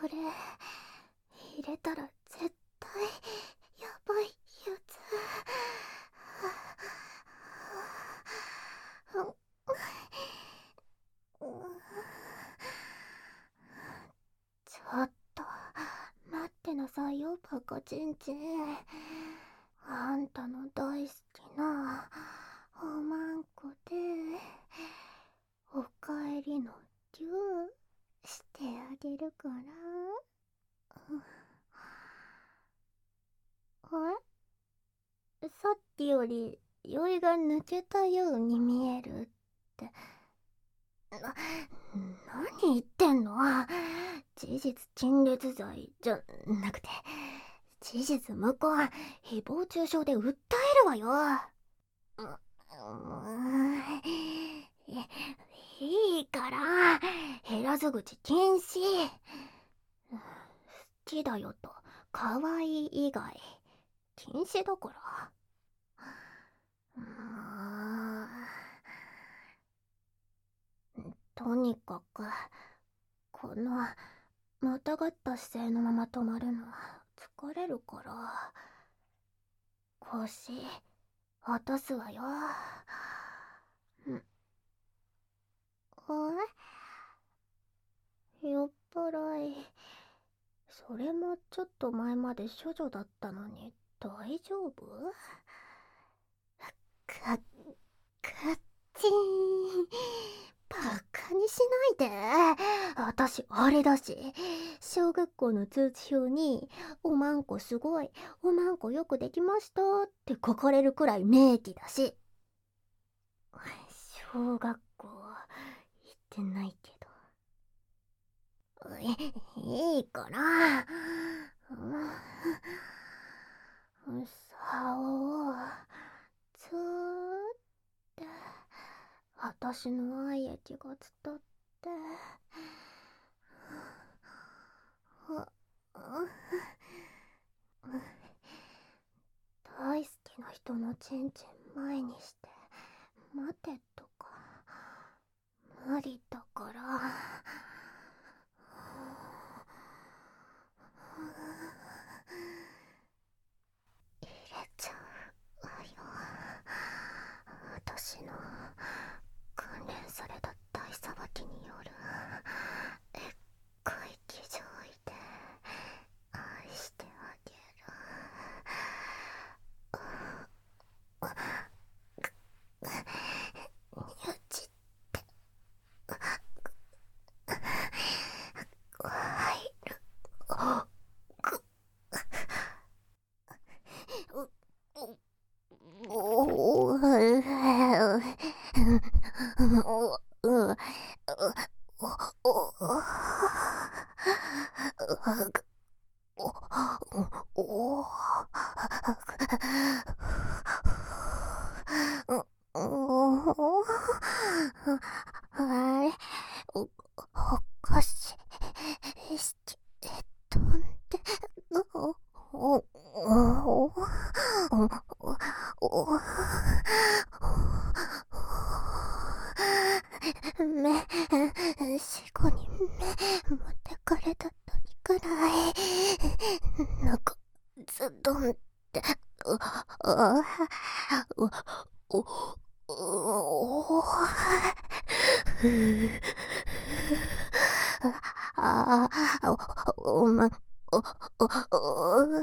れ入れたら絶対やばいやつ。ちょっと待ってなさいよバカチンチン。あんたの大好きなおまんこでおかえりのデューしてあげるから。さっきより酔いが抜けたように見えるって。何言ってんの。事実陳列罪じゃなくて、事実無根誹謗中傷で訴えるわよ。いいから減らず口禁止。好きだよと可愛い以外禁止だから。とにかくこのまたがった姿勢のまま止まるの疲れるから腰落とすわよ。酔っ払い、それもちょっと前まで処女だったのに大丈夫？カッチーン。バカにしないで。私あれだし、小学校の通知表におまんこすごい、おまんこよくできましたって書かれるくらい名器だし。小学校行ってないけど。いいから竿をつーって私の愛液が伝って大好きな人のチンチン前にして待てとか無理だから。入れちゃうわよ。私の訓練された大さばきによるでっかい騎乗位で愛してあげる。よちって入る。あれ、おかしい。飛んで、死後に目持ってかれた時くらいなんかズドンっておまおおお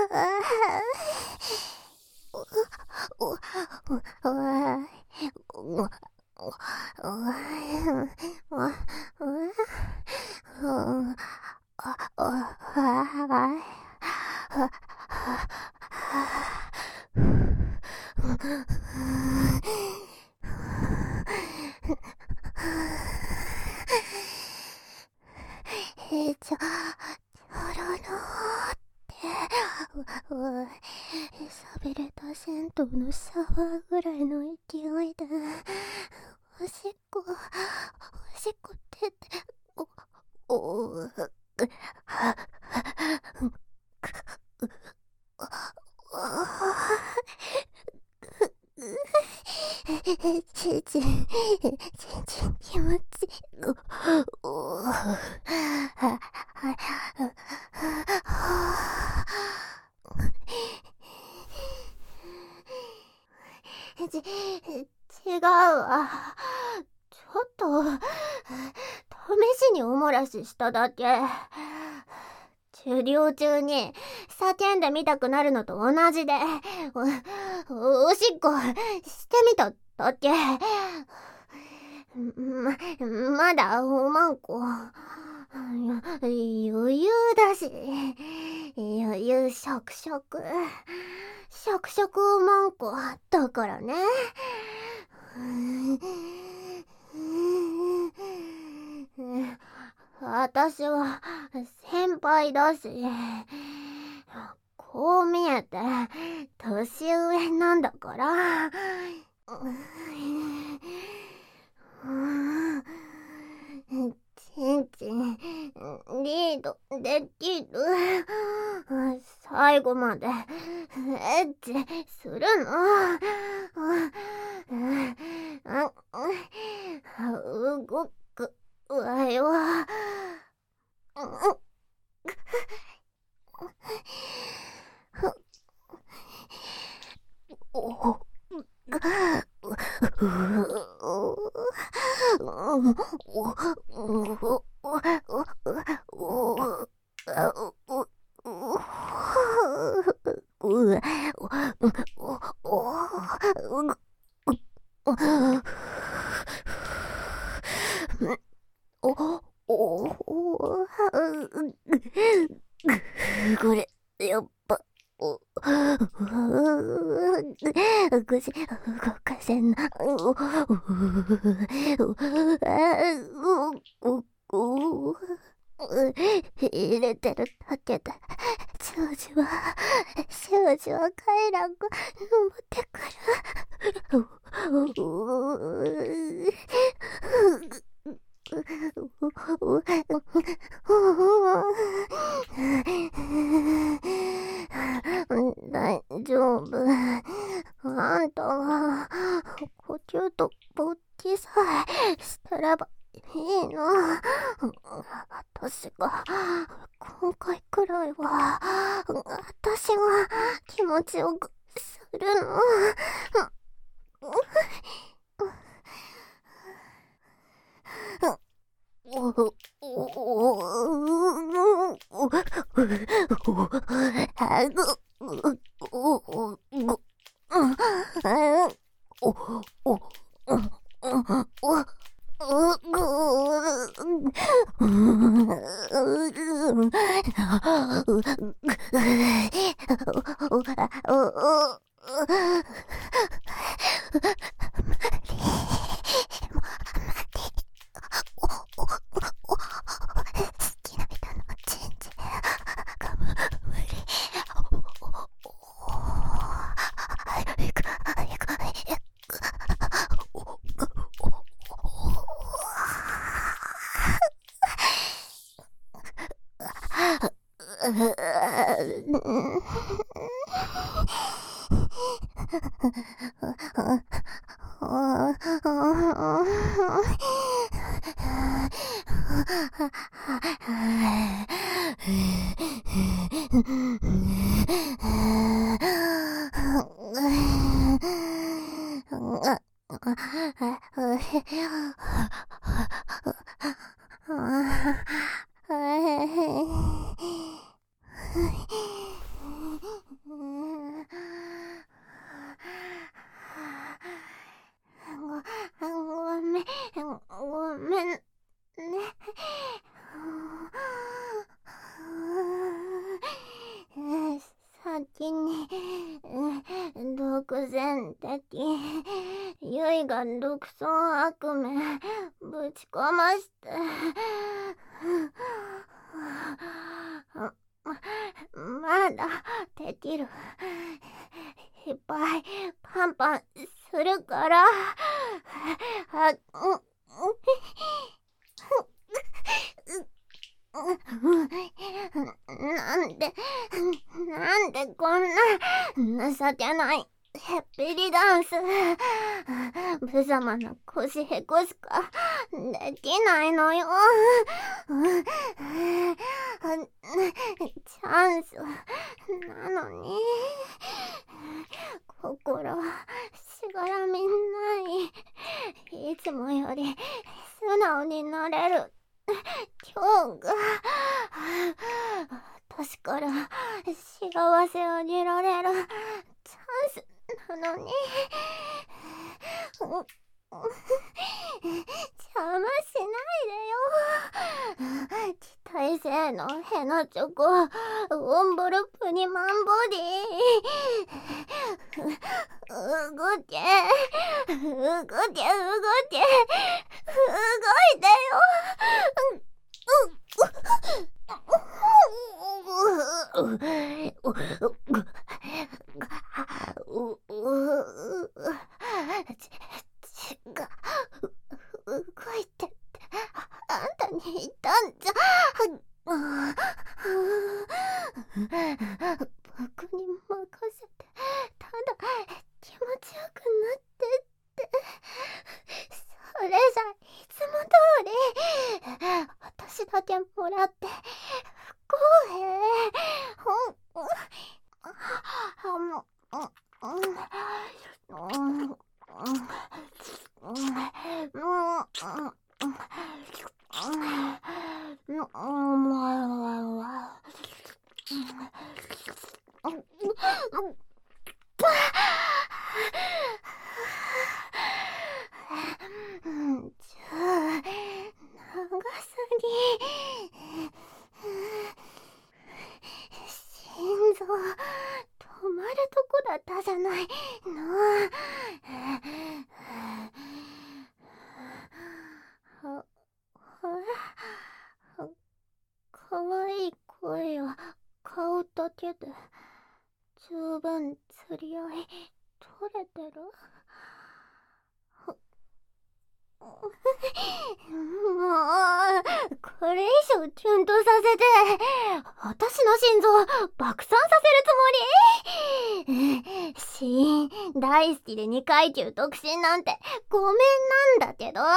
ちょろろ寂れた銭湯のシャワーぐらいの勢いでおしっこ出てちん気持ちいい。 試しにおもらししただけ。授業中に叫んでみたくなるのと同じで、おしっこしてみただけ。まだおまんこ。余裕だし、余裕しょくしょくおまんこだからね。私は先輩だし、こう見えて年上なんだから。ちんちんリードできる？最後までエッチするの？動くわよ。これやっぱ口動かせんな。入れてるだけで少女は快楽持ってくる。大丈夫。あんたが呼吸と勃起さえしたらばいいの。私が今回くらいは私が気持ちよくするの。ごめんね。先に独占的ゆいが独尊悪名ぶちかましてまだできる。いっぱいパンパンするからなんでこんな情けないへっぴりダンス無様な腰へこしかできないのよ。チャンスなのに心はしがらみない。いつもより素直になれる今日が私から幸せをあげられるチャンスなのに邪魔しないでよ。期待性のヘナチョコオンボルプニマンボディ動け動け動け動いてよ。が動いてってあんたに言ったんじゃ。僕に任せてただ気持ちよくなってってそれじゃいつも通り私だけもらって不公平。長すぎ。心臓止まるとこだったじゃないの。かわいい声を買うだけで十分釣り合い取れてる。もうこれ以上キュンとさせて私の心臓爆散させるつもり？死因大好きで2階級独身なんてごめんなんだけど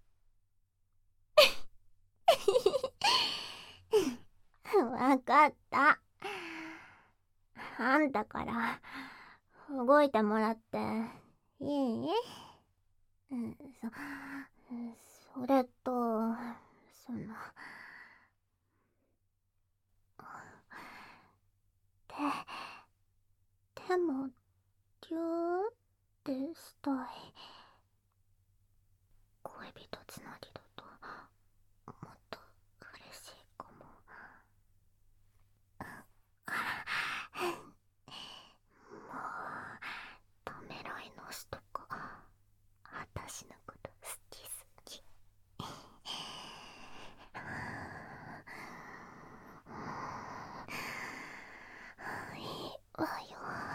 わかった。あんたから動いてもらっていい？それとそのでもギューってしたい。恋人つなぎだともっと嬉しいかも。もうためらいのしとか私のこと好き好き。いいわよ。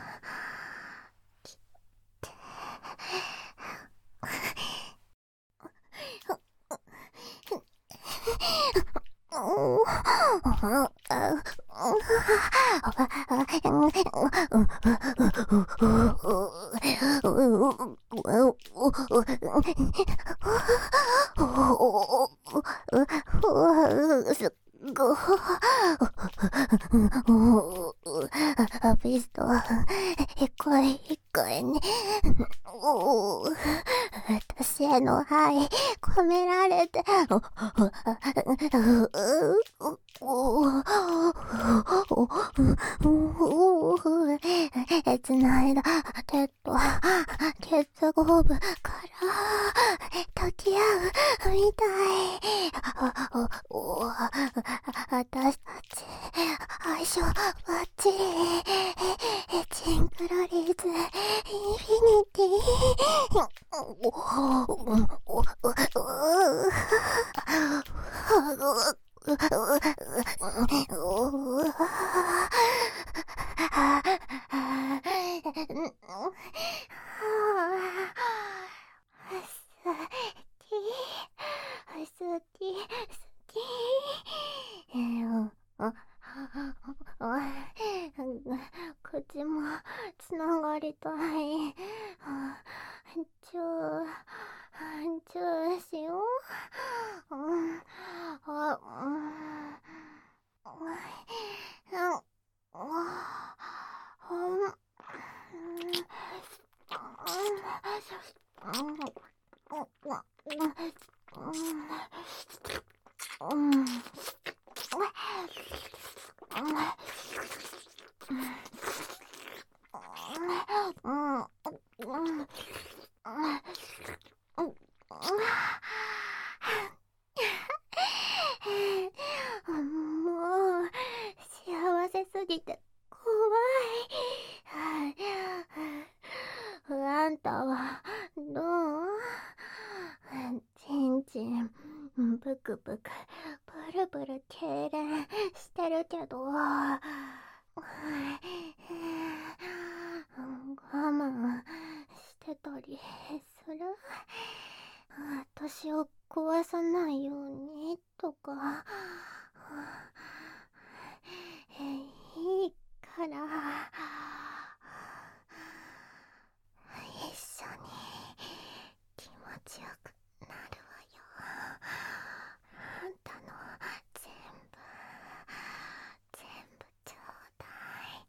ビスト一回に私への愛込められて繋いだ手と結合部から溶き合うみたい。私たち相性バッチリ。シンクロリズインフィニティ。好き。口もつながりたい。チューしよう。 すぎて怖い。あんたはどう？ちんちんブクブクブルブル痙攣してるけど、我慢してたりする？私を壊さないようにとかいいから一緒に気持ちよくなるわよ。あんたの全部ちょうだい。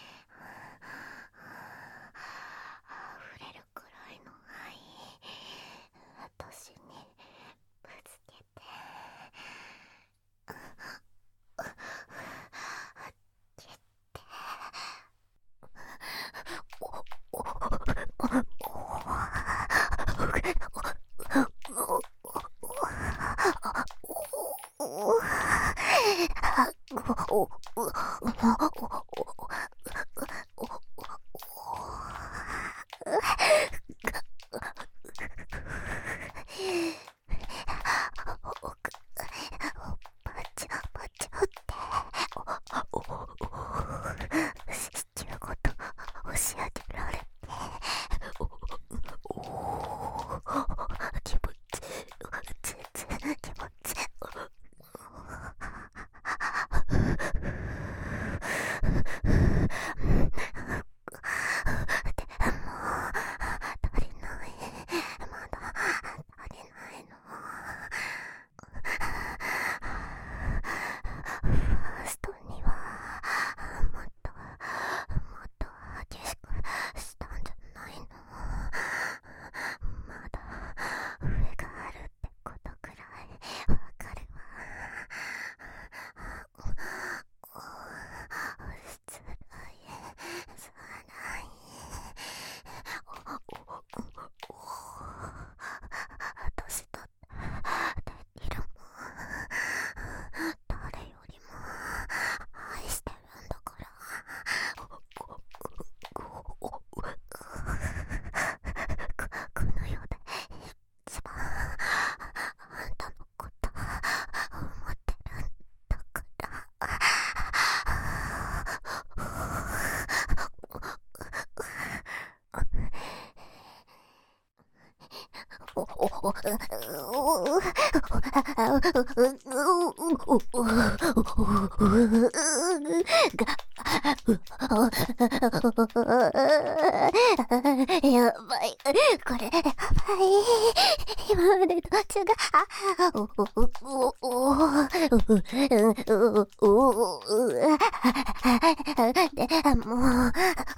溢れるくらいの愛私にぶつけて。シチューごと押し上げられて、気持ち全然気持ちでも足りない、まだ足りないの。ファーストにはもっと激しくしたんじゃないの？まだ上があるってことくらいわかるわ。つらい私だってできるもん。誰よりも愛してるんだから。この世で一番あんたのこと思ってるんだから。やばい、これやばい。今までと違う。でも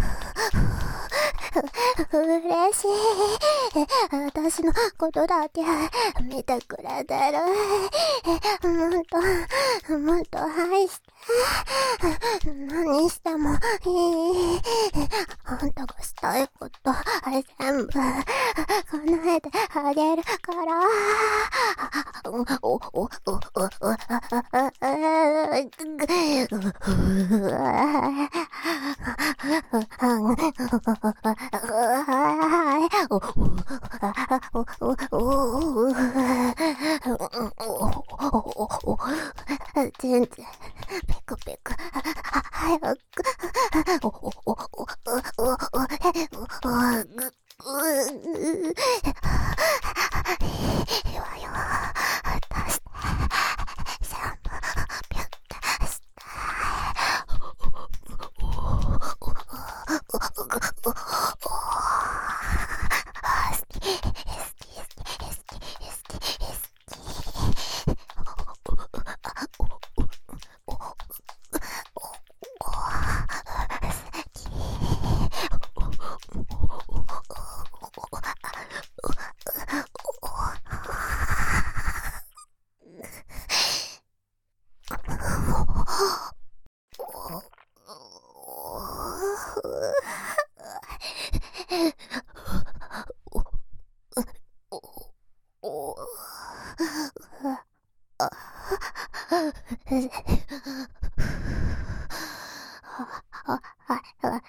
嬉しい。私のことだけ見てくれてる。もっと愛して。何してもいい。あんたがしたいこと全部叶えてあげるから。全然ペコペコ早くいいわよ。出して全部ピュッてして。 あ、あ、あ、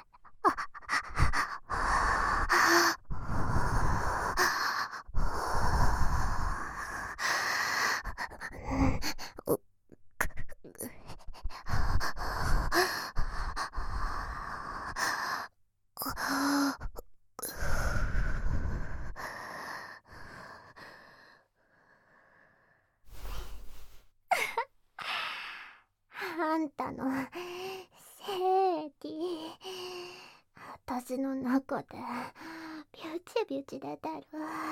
あんたの正義、私の中でビュチビュチ出てる。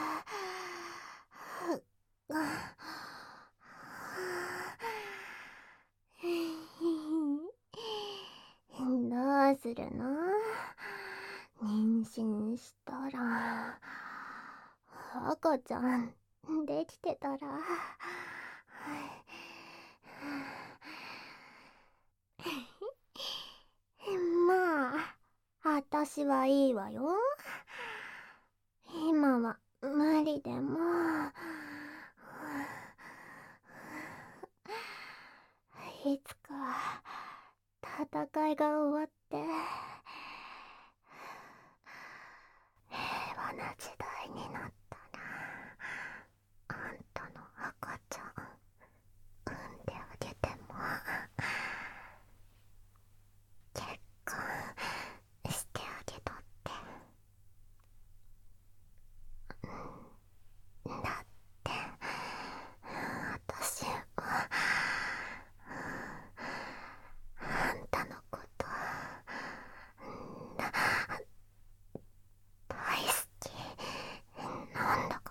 どうするの？妊娠したら、赤ちゃんできてたら。まあ、私はいいわよ。今は無理でも、いつか戦いが終わって平和な時代になったら、あんたの赤ちゃん産んであげても結婚してあげたって。だって私はあんたのこと大好きなんだから。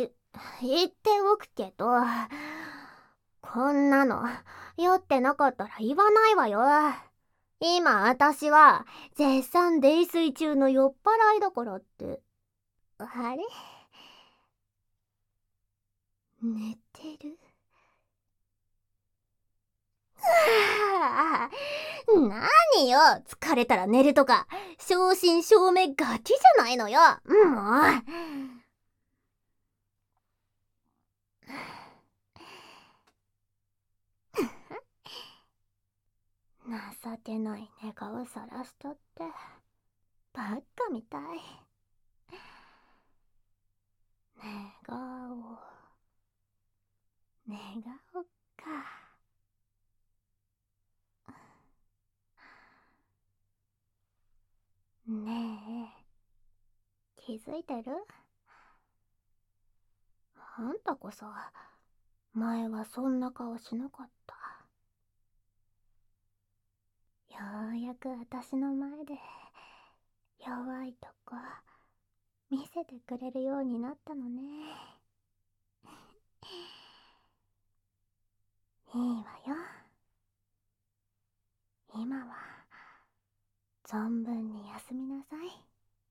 言っておくけど、こんなの酔ってなかったら言わないわよ。今私は絶賛泥酔中の酔っ払いだからって。あれ？寝てる？何よ、疲れたら寝るとか正真正銘ガキじゃないのよ。もう情けない寝顔さらしとってバッカみたい。寝顔、寝顔か。ねえ、気づいてる？あんたこそ前はそんな顔しなかった。ようやく私の前で弱いとこ見せてくれるようになったのね。いいわよ。今は存分に休みなさい。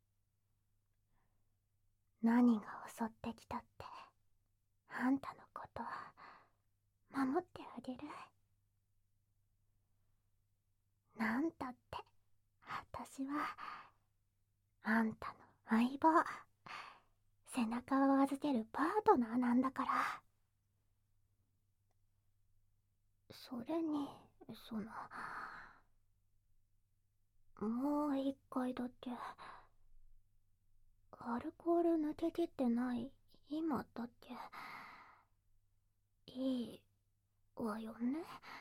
何が襲ってきたってあんたのこと守ってあげる。なんたって私はあんたの相棒、背中を預けるパートナーなんだから。それにもう一回だけアルコール抜けきってない今だけいいわよね。